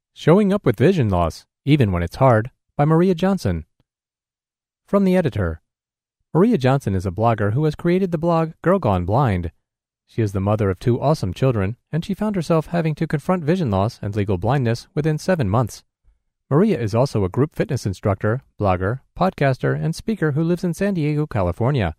Showing Up with Vision Loss, Even When It's Hard, by Maria Johnson. From the editor. Maria Johnson is a blogger who has created the blog Girl Gone Blind. She is the mother of 2 awesome children, and she found herself having to confront vision loss and legal blindness within 7 months. Maria is also a group fitness instructor, blogger, podcaster, and speaker who lives in San Diego, California.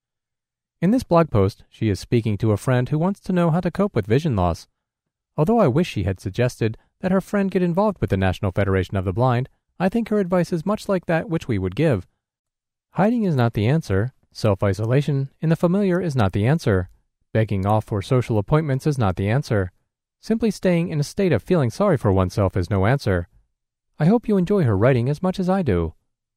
In this blog post, she is speaking to a friend who wants to know how to cope with vision loss. Although I wish she had suggested that her friend get involved with the National Federation of the Blind, I think her advice is much like that which we would give. Hiding is not the answer. Self-isolation in the familiar is not the answer. Begging off for social appointments is not the answer. Simply staying in a state of feeling sorry for oneself is no answer. I hope you enjoy her writing as much as I do.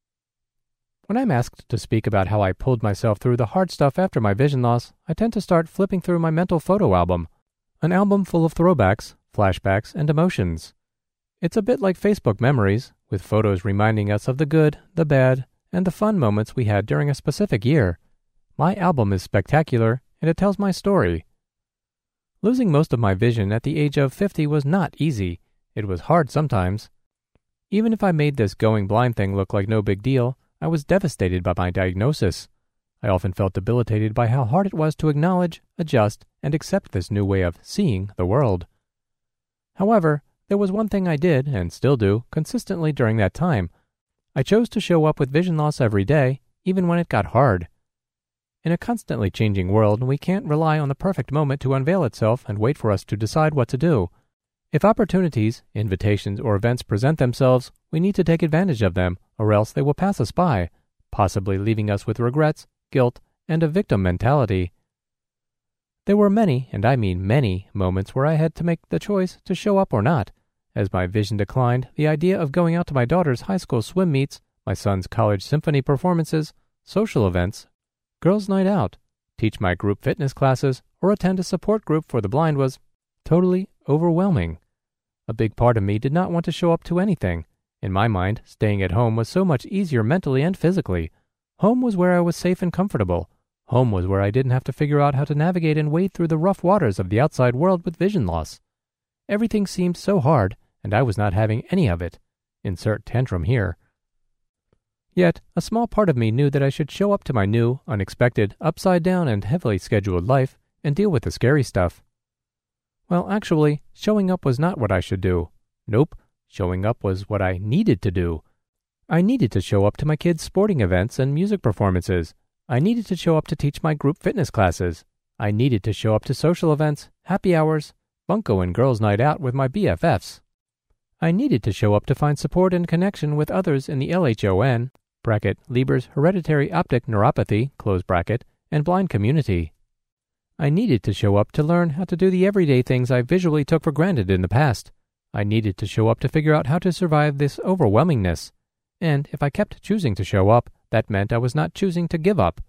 When I'm asked to speak about how I pulled myself through the hard stuff after my vision loss, I tend to start flipping through my mental photo album. An album full of throwbacks, flashbacks, and emotions. It's a bit like Facebook memories, with photos reminding us of the good, the bad, and the fun moments we had during a specific year. My album is spectacular, and it tells my story. Losing most of my vision at the age of 50 was not easy. It was hard sometimes. Even if I made this going blind thing look like no big deal, I was devastated by my diagnosis. I often felt debilitated by how hard it was to acknowledge, adjust, and accept this new way of seeing the world. However, there was one thing I did, and still do, consistently during that time. I chose to show up with vision loss every day, even when it got hard. In a constantly changing world, we can't rely on the perfect moment to unveil itself and wait for us to decide what to do. If opportunities, invitations, or events present themselves, we need to take advantage of them, or else they will pass us by, possibly leaving us with regrets, guilt, and a victim mentality. There were many, and I mean many, moments where I had to make the choice to show up or not. As my vision declined, the idea of going out to my daughter's high school swim meets, my son's college symphony performances, social events, girls' night out, teach my group fitness classes, or attend a support group for the blind was totally overwhelming. A big part of me did not want to show up to anything. In my mind, staying at home was so much easier mentally and physically. Home was where I was safe and comfortable. Home was where I didn't have to figure out how to navigate and wade through the rough waters of the outside world with vision loss. Everything seemed so hard, and I was not having any of it. Insert tantrum here. Yet, a small part of me knew that I should show up to my new, unexpected, upside-down and heavily scheduled life and deal with the scary stuff. Well, actually, showing up was not what I should do. Nope, showing up was what I needed to do. I needed to show up to my kids' sporting events and music performances. I needed to show up to teach my group fitness classes. I needed to show up to social events, happy hours, bunco and girls' night out with my BFFs. I needed to show up to find support and connection with others in the LHON, Leber's hereditary optic neuropathy, and blind community. I needed to show up to learn how to do the everyday things I visually took for granted in the past. I needed to show up to figure out how to survive this overwhelmingness. And if I kept choosing to show up, that meant I was not choosing to give up.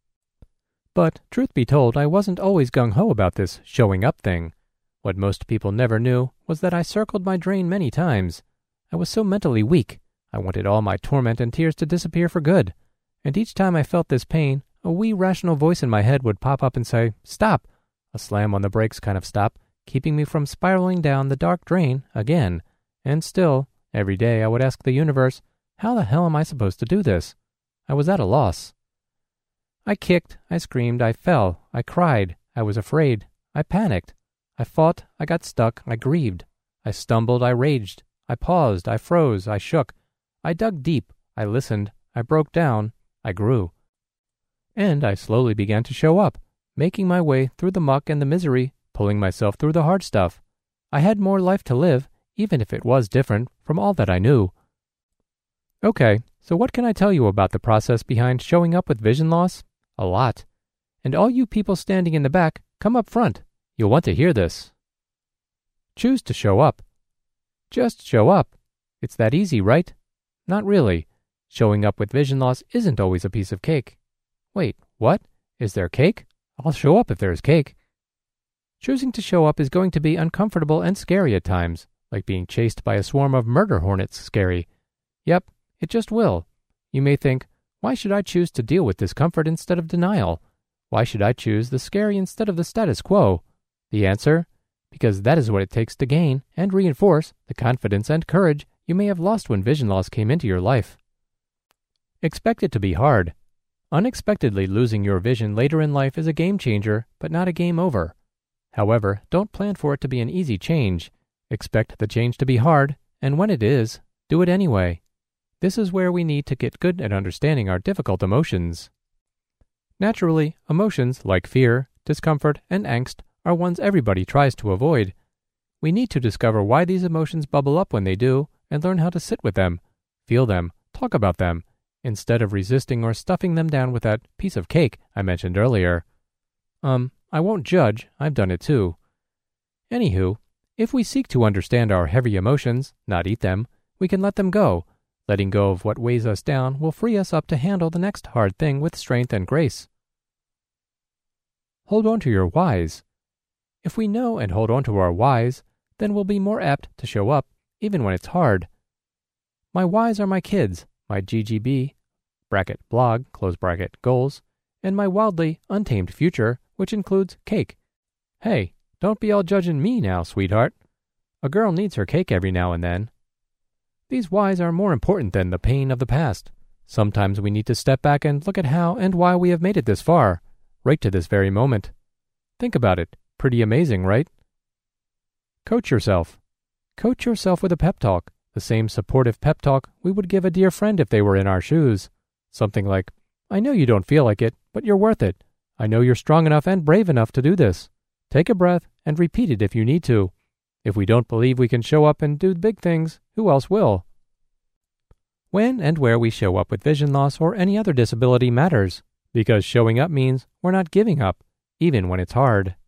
But, truth be told, I wasn't always gung-ho about this showing up thing. What most people never knew was that I circled my drain many times. I was so mentally weak. I wanted all my torment and tears to disappear for good. And each time I felt this pain, a wee rational voice in my head would pop up and say, "Stop!" A slam on the brakes kind of stop, keeping me from spiraling down the dark drain again. And still, every day I would ask the universe, how the hell am I supposed to do this? I was at a loss. I kicked, I screamed, I fell, I cried, I was afraid, I panicked, I fought, I got stuck, I grieved, I stumbled, I raged, I paused, I froze, I shook, I dug deep, I listened, I broke down, I grew. And I slowly began to show up, making my way through the muck and the misery, pulling myself through the hard stuff. I had more life to live, even if it was different from all that I knew. Okay, so what can I tell you about the process behind showing up with vision loss? A lot. And all you people standing in the back, come up front. You'll want to hear this. Choose to show up. Just show up. It's that easy, right? Not really. Showing up with vision loss isn't always a piece of cake. Wait, what? Is there cake? I'll show up if there's cake. Choosing to show up is going to be uncomfortable and scary at times, like being chased by a swarm of murder hornets scary. Yep, it just will. You may think, why should I choose to deal with discomfort instead of denial? Why should I choose the scary instead of the status quo? The answer? because that is what it takes to gain and reinforce the confidence and courage you may have lost when vision loss came into your life. Expect it to be hard. Unexpectedly losing your vision later in life is a game changer, but not a game over. However, don't plan for it to be an easy change. Expect the change to be hard, and when it is, do it anyway. This is where we need to get good at understanding our difficult emotions. Naturally, emotions like fear, discomfort, and angst are ones everybody tries to avoid. We need to discover why these emotions bubble up when they do and learn how to sit with them, feel them, talk about them, instead of resisting or stuffing them down with that piece of cake I mentioned earlier. I won't judge, I've done it too. Anywho, if we seek to understand our heavy emotions, not eat them, we can let them go. Letting go of what weighs us down will free us up to handle the next hard thing with strength and grace. Hold on to your whys. If we know and hold on to our whys, then we'll be more apt to show up, even when it's hard. My whys are my kids, my GGB, bracket blog, close bracket goals, and my wildly untamed future, which includes cake. Hey, don't be all judging me now, sweetheart. A girl needs her cake every now and then. These whys are more important than the pain of the past. Sometimes we need to step back and look at how and why we have made it this far, right to this very moment. Think about it. Pretty amazing, right? Coach yourself. Coach yourself with a pep talk, the same supportive pep talk we would give a dear friend if they were in our shoes. Something like, I know you don't feel like it, but you're worth it. I know you're strong enough and brave enough to do this. Take a breath and repeat it if you need to. If we don't believe we can show up and do big things, who else will? When and where we show up with vision loss or any other disability matters, because showing up means we're not giving up, even when it's hard.